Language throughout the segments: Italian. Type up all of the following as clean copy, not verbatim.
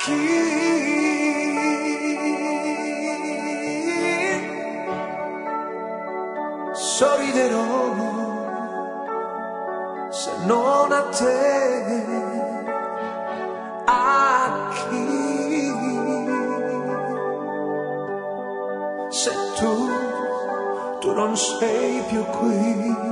chi sorriderò se non a te, a chi, se tu non sei più qui.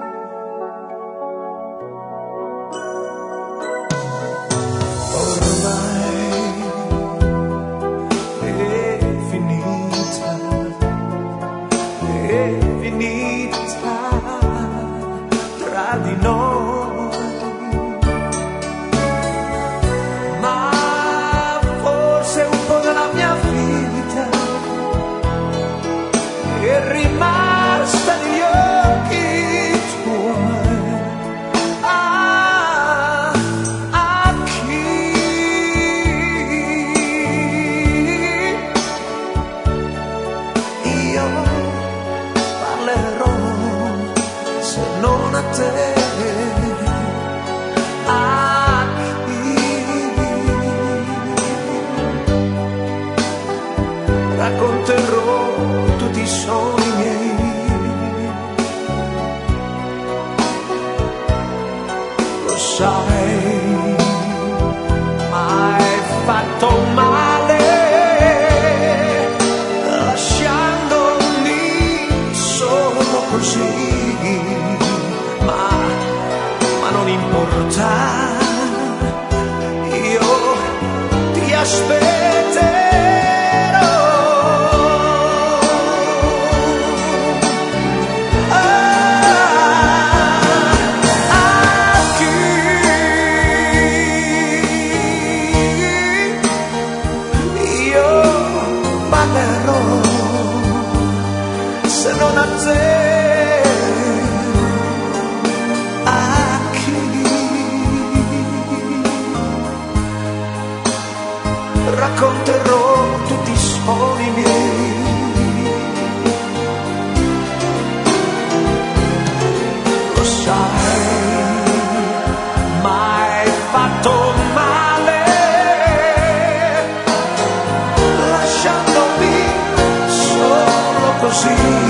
È finita tra di noi, ma forse un po' della mia vita è rimasta negli occhi tuoi. A chi io parlerò se non a te, a chi racconterò tutti i sogni miei. Lo sai, ma hai fatto male lasciandomi solo così. Ma non importa, io ti aspetterò. A chi io parlerò se non a te. Racconterò tutti i sogni miei. Lo sai, ma hai fatto male lasciandomi solo così.